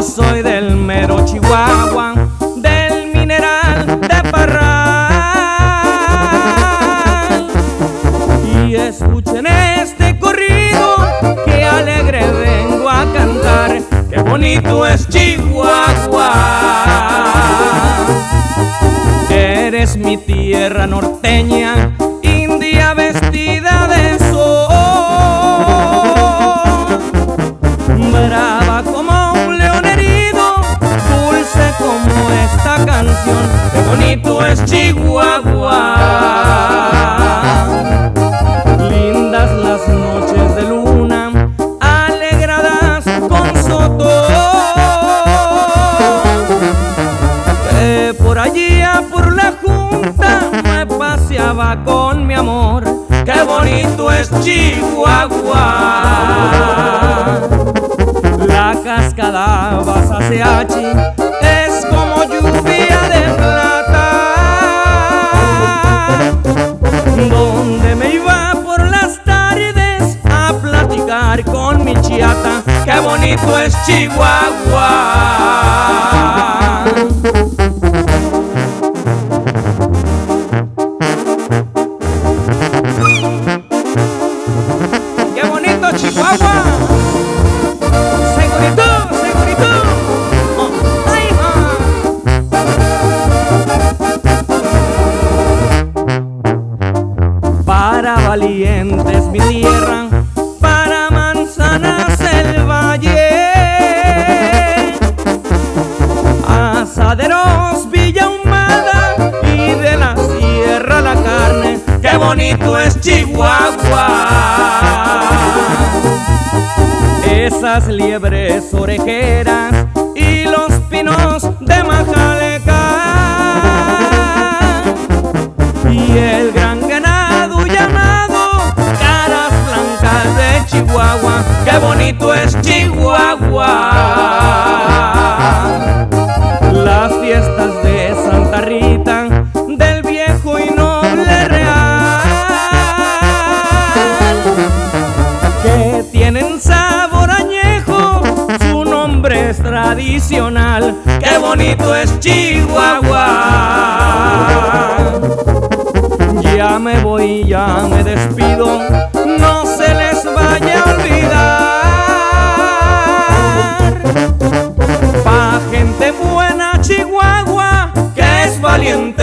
soy del mero Chihuahua, del mineral de Parral. Y escuchen este corrido que alegre vengo a cantar. Qué bonito es Chihuahua. Eres mi tierra norteña, india vestida de sol, brava como un león herido, dulce como esta canción. Qué bonito es Chihuahua. Lindas las noches de luna, alegradas con soto, que por allí por la junta me paseaba con mi amor. Qué bonito es Chihuahua. La cascada Basaseachi es como lluvia de plata, donde me iba por las tardes a platicar con mi chiata. Qué bonito es Chihuahua. ¡Qué bonito Chihuahua! ¡Segurito, segurito! ¡Oh, ay, Para valientes mi tierra, para manzanas el valle, asaderos Villa Ahumada y de la sierra la carne. ¡Qué bonito es Chihuahua! Esas liebres orejeras y los pinos de Majaleca, y el gran ganado llamado caras blancas de Chihuahua. ¡Qué bonito es Chihuahua! Las fiestas de Santa Rita, del viejo y noble real, que tienen sabor añejo, su nombre es tradicional. ¡Qué bonito es Chihuahua! Ya me voy, ya me despido, no se les vaya a olvidar. Pa' gente buena Chihuahua, que es valiente